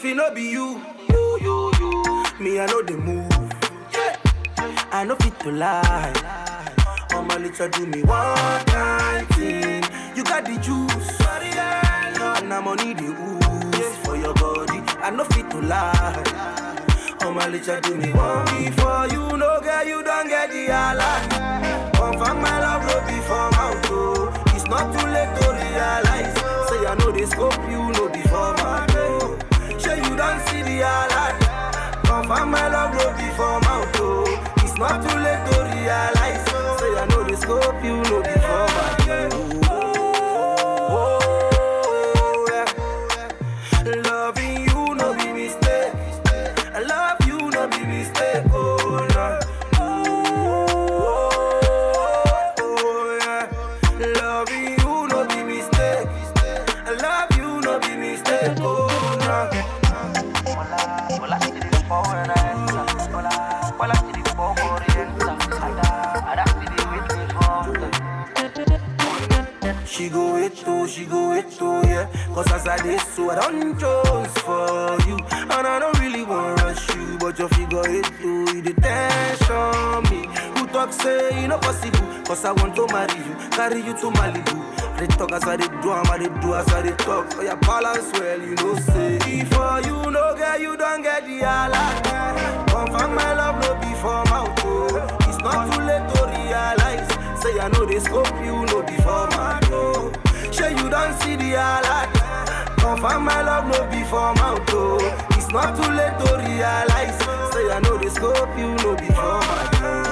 it no be you, me I know the move. I know fit to lie. Oh my little do me one kind thing. You got the juice, and I'm money the ooze for your body. I know fit to lie. Oh my little do me one before you know, girl, you don't get the alert. Confirm my love no before mouth, oh. It's not too late to realize. Say I know the scope, you know before my door. Sure you don't see the alert. Confirm my love no before mouth, oh. It's not too late to realize. Say I know the scope, you know before my door. Oh, yeah. Loving you no be mistake. I love you no be mistake. Oh, Lord. Oh, yeah. Loving you no be mistake. I love you no be mistake. Oh, Lord. She go it too, yeah. Cause as I did so, I don't chose for you. And I don't really want to rush you, but your figure it too, it attention me. Who talk say it not possible, cause I want to marry you, carry you to Malibu. They talk as I did do, I do as I did talk. For your balance well, you know, say before you know, girl, you don't get the alert. Confirm my love, no before mouth, oh. It's not too late to realize. Say I know the scope, you know before my door. Sure you don't see the alert. Confirm my love, no before mouth, oh. It's not too late to realize. Say I know the scope, you know before my door.